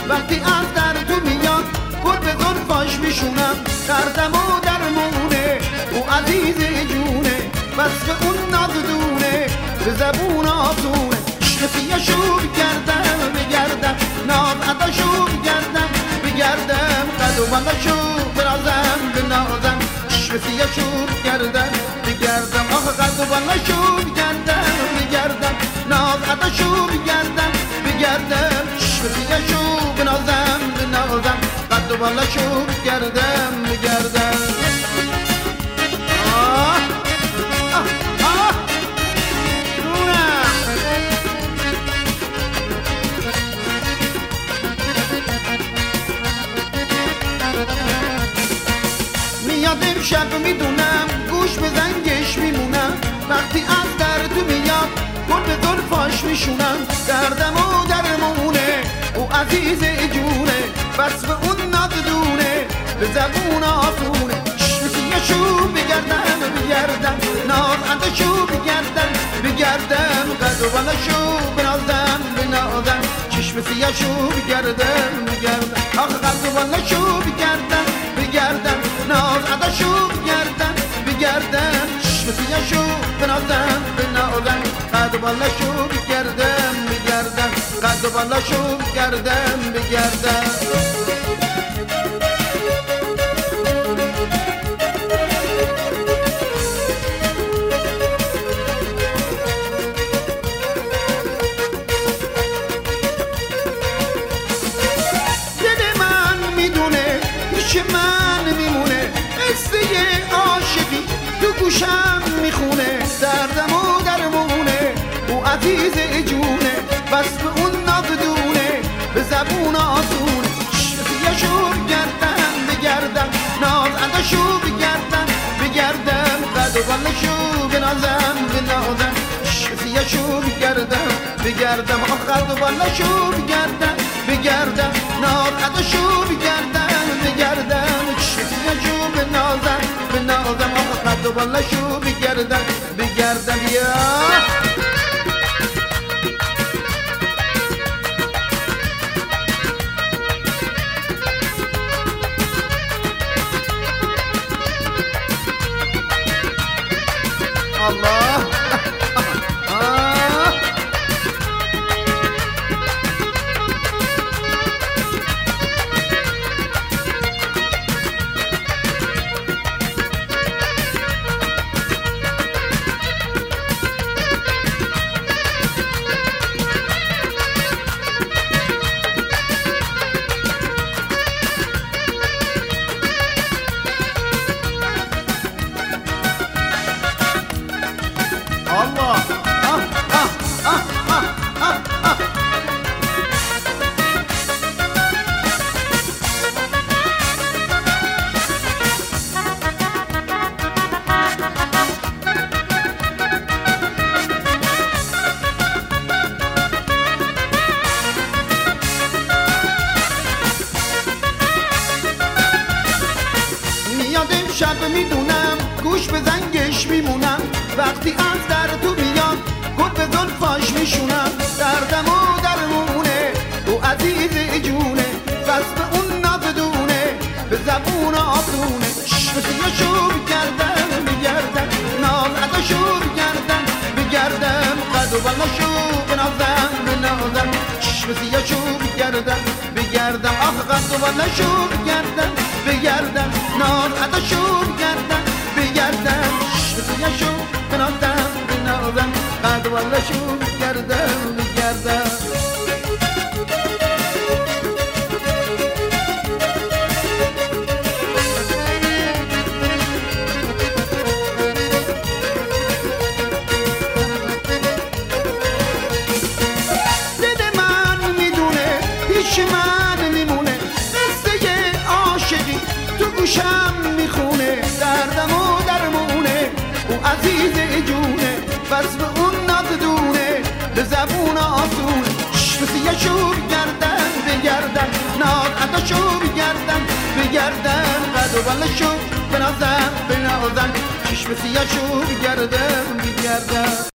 وقتی از در تو میاد گل به زلفاش میشونم دردم و درمونه او عزیز جونه وصف اون نازدونه به زبون آسونه شفیه‌شو بگردم بگردم ناز عداشو بگردم بگردم قد و بالاشو برازم بنازم شفیه‌شو بگردم بگردم آخه قد و بالاشو بگردم بگردم ناز عداشو بگردم بگردم شفیه‌شو بنازم بنازم قد و بالاشو بگردم بگردم میاد شب میدونم گوش به زنگش میمونم وقتی از در تو میاد گل به زلفاش میشونم دردم و درمونه او عزیز جونه وصف اون نازدونه به زبون آسونه شفیه‌شو بگردم بگردم ناز عداشو بگردم بگردم قد و بالاشو بنازم بنازم چشم سیاه‌شو بگردم بگردم آخه قد و بالاشو بگردم بگردم ناز عداشو بگردم بگردم چشم سیاه‌شو بنازم بنازم قد و بالاشو بگردم بگردم قد و بالاشو بگردم بگردم من میمونه قصه عاشقی تو گوشم میخونه دردم و درمونه او عزیز جونه وصف اون نازدونه به زبون آسونه شفیه‌شو بگردم بگردم ناز عداشو بگردم بگردم قد و بالاشو بنازم بنازم شفیه‌شو بگردم بگردم قد و بالاشو بگردم بگردم ناز عداشو بگردم بگردم شفیه‌شو بنازم بنازم قد و بالاشو بگردم بگردم یا الله شب میدونم گوش به زنگش میمونم وقتی از در تو میاد گل به زلفاش میشونم دردم و درمونه او عزیز جونه وصف اون نازدونه به زبون آسونه شفیه‌شو بگردم بگردم ناز عداشو بگردم بگردم قد و بالاشو بنازم بنازم شفیه‌شو بگردم بگردم آخه قد و بالاشو بگردم بگردم ناز عداشو بگردم بگردم شفیه‌شو بنازم بنازم قد و بالاشو بگردم بگردم دل من میدونه پیش من میمونه قصه عاشقی تو گوشم میخونه دردم و درمونه او عزیز جونه وصف اون نازدونه به زبون آسونه شفیه‌شو بگردم بگردم ناز عداشو بگردم بگردم قد و بالاشو بنازم بنازم چشم سیاه‌شو بگردم بگردم